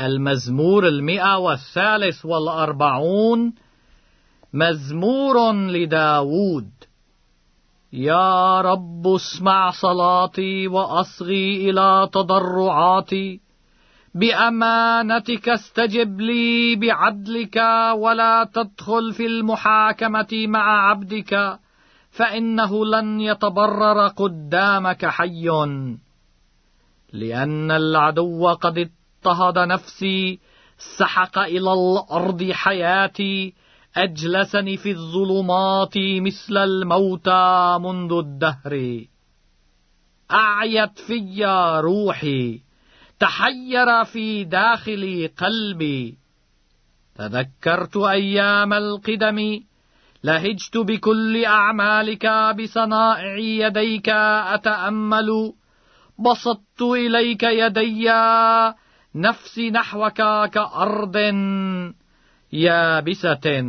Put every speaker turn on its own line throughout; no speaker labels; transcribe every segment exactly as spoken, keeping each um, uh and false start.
المزمور المئة والثالث والأربعون، مزمور لداود. يا رب اسمع صلاتي وأصغي إلى تضرعاتي، بأمانتك استجب لي بعدلك، ولا تدخل في المحاكمة مع عبدك، فإنه لن يتبرر قدامك حي. لأن العدو قد اضطهد نفسي، سحق إلى الأرض حياتي، أجلسني في الظلمات مثل الموتى منذ الدهر. أعيت في روحي، تحير في داخل قلبي. تذكرت أيام القدم، لهجت بكل أعمالك، بصنائع يديك أتأمل. بسطت إليك يدي، نفسي نحوك كأرض يابسة.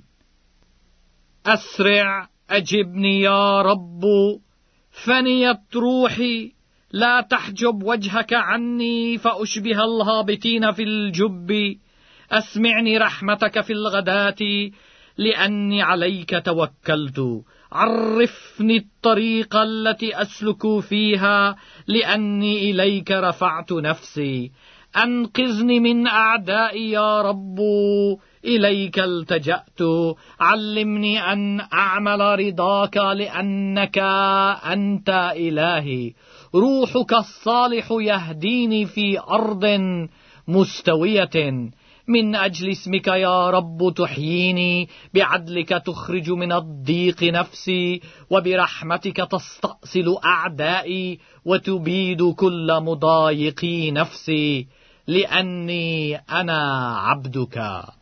أسرع أجبني يا رب، فنيت روحي، لا تحجب وجهك عني، فأشبه الهابطين في الجب. أسمعني رحمتك في الغداة، لأني عليك توكلت. عرفني الطريق التي أسلك فيها، لأني إليك رفعت نفسي. أنقذني من أعدائي يا رب، إليك التجأت. علمني أن أعمل رضاك، لأنك أنت إلهي. روحك الصالح يهديني في أرض مستوية. من أجل اسمك يا رب تحييني، بعدلك تخرج من الضيق نفسي، وبرحمتك تستأصل أعدائي، وتبيد كل مضايقي نفسي، لأني أنا عبدك.